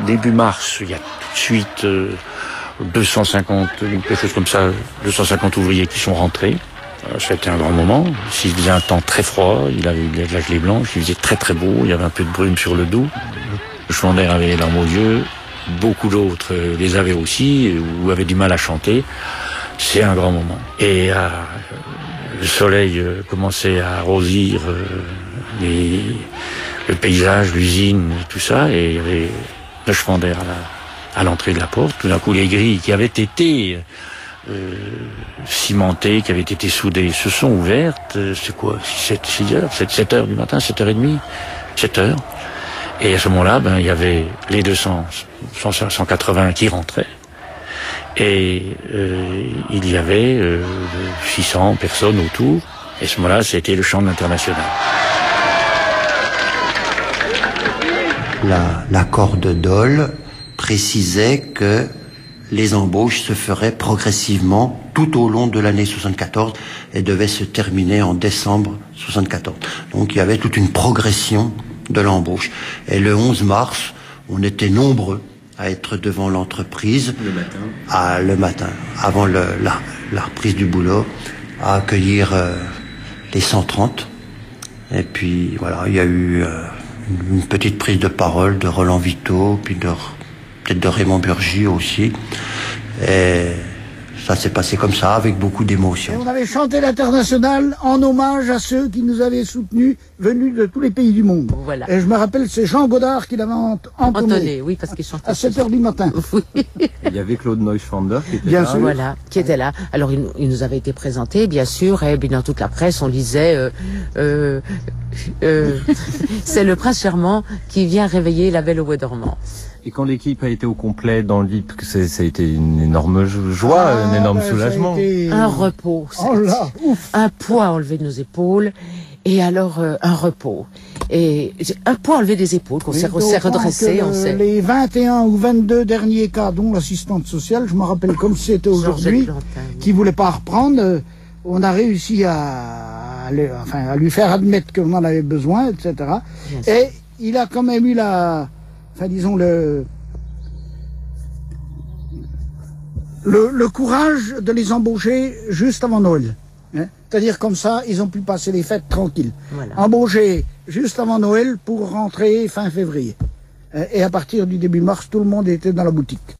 début mars, il y a tout de suite 250, quelque chose comme ça, 250 ouvriers qui sont rentrés. C'était un grand moment. Il faisait un temps très froid, il avait de la gelée blanche, il faisait très très beau, il y avait un peu de brume sur le dos. Le Schwander avait les larmes aux yeux, beaucoup d'autres les avaient aussi, ou avaient du mal à chanter. C'est un grand moment. Et le soleil commençait à arrosir le paysage, l'usine, tout ça, et il y avait le Schwander à l'entrée de la porte. Tout d'un coup, les grilles qui avaient été cimentées, qui avaient été soudées, se sont ouvertes. C'est quoi, 6 heures, 7 heures du matin, 7h30, 7 heures. Et à ce moment-là, il y avait les 180 qui rentraient. Et il y avait 600 personnes autour. Et à ce moment-là, c'était le chant de l'Internationale. L'accord de Dole précisait que les embauches se feraient progressivement tout au long de l'année 74 et devaient se terminer en décembre 74. Donc il y avait toute une progression de l'embauche. Et le 11 mars, on était nombreux à être devant l'entreprise le matin, avant la reprise du boulot, à accueillir les 130. Et puis voilà, il y a eu une petite prise de parole de Roland Vito, puis peut-être de Raymond Burgi aussi. Et ça s'est passé comme ça, avec beaucoup d'émotion. On avait chanté l'Internationale en hommage à ceux qui nous avaient soutenus, venus de tous les pays du monde. Voilà. Et je me rappelle, c'est Jean Godard qui l'avait entonné. Oui, parce qu'il chantait. À 7h du matin. Oui. Il y avait Claude Neuschwander qui était bien là. Sûr. Voilà, qui était là. Alors, il nous avait été présenté, bien sûr, et dans toute la presse, on lisait c'est le prince charmant qui vient réveiller la belle au bois dormant. Et quand l'équipe a été au complet dans le lit, ça a été une énorme joie, un énorme soulagement. Un repos. Un poids enlevé de nos épaules. Et alors, un repos. Et un poids enlevé des épaules, qu'on s'est redressé. Les 21 ou 22 derniers cas, dont l'assistante sociale, je me rappelle comme si c'était aujourd'hui, qui voulait pas reprendre, on a réussi à lui faire admettre qu'on en avait besoin, etc. Et il a quand même eu le courage de les embaucher juste avant Noël. Hein? C'est-à-dire comme ça, ils ont pu passer les fêtes tranquilles. Voilà. Embauchés juste avant Noël pour rentrer fin février. Et à partir du début mars, tout le monde était dans la boutique.